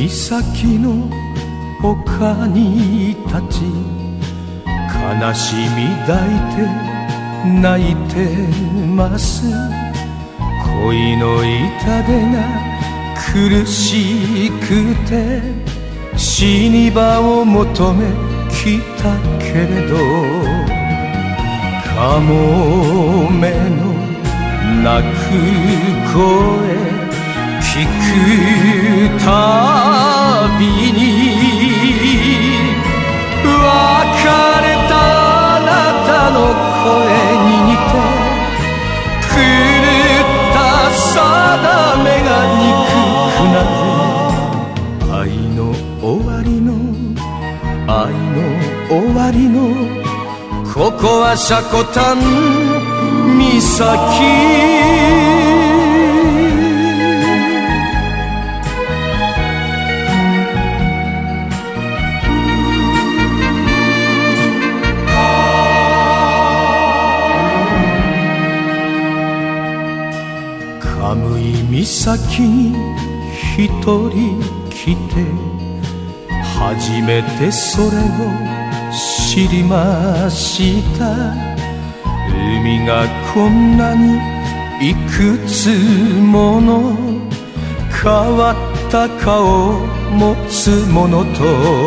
岬の丘に立ち、悲しみ抱いて泣いてます。恋の痛手が苦しくて死に場を求め来たけれど、カモメの鳴く声聞くたびに、別れたあなたの声に似て狂った定めが憎くなる。愛の終わりの愛の終わりのここは積丹岬。寒い岬に一人来て初めてそれを知りました。海がこんなにいくつもの変わった顔を持つものと、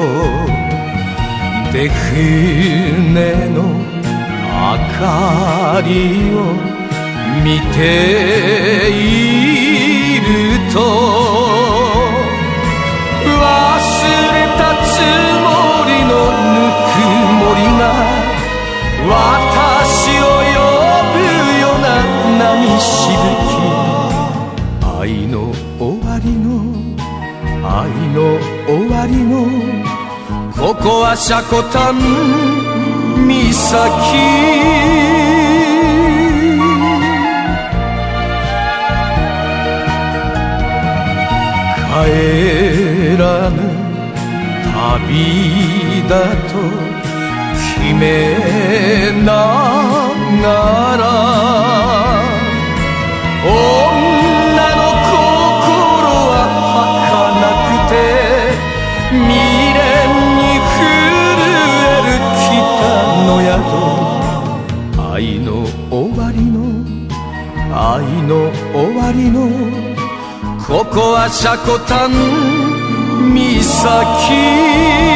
で船の明かりを見ていると、忘れたつもりのぬくもりが私を呼ぶような波しぶき。愛の終わりの愛の終わりのここは積丹岬。帰らぬ旅だと決めながら、女の心は儚くて未練に震える北の宿。愛の終わりの愛の終わりのここは積丹岬。